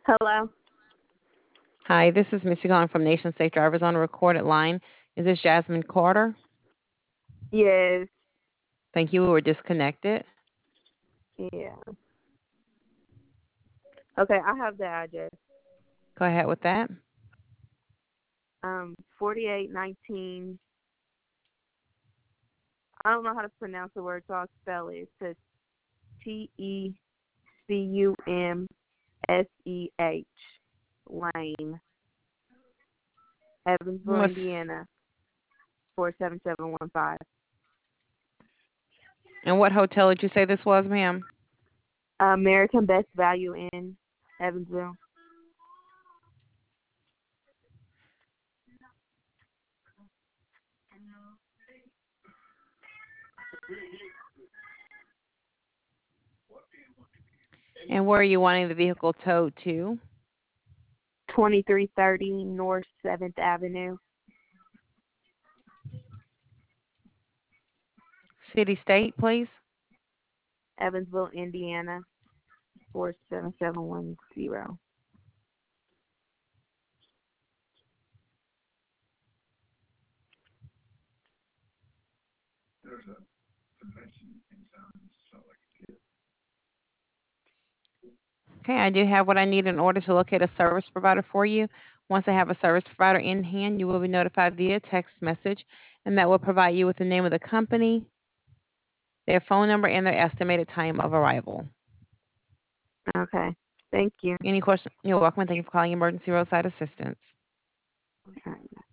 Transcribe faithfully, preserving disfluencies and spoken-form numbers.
Hello? Hi, this is Missy calling from Nation Safe Drivers on a recorded line. Is this Jasmine Carter? Yes. Thank you. We were disconnected. Yeah. Okay, I have the address. Go ahead with that. Um, forty-eight nineteen. I don't know how to pronounce the word, so I'll spell it. It says T E C U M S E H Lane, Evansville, What's, Indiana, four seven seven one five. and what hotel did you say this was, ma'am? American Best Value in Evansville. And where are you wanting the vehicle towed to? twenty-three thirty North seventh Avenue, City, state, please. Evansville, Indiana, four seven seven one zero. Okay, I do have what I need in order to locate a service provider for you. Once I have a service provider in hand, you will be notified via text message, and that will provide you with the name of the company, their phone number, and their estimated time of arrival. Okay. Thank you. Any questions? You're welcome, and thank you for calling Emergency Roadside Assistance. Okay.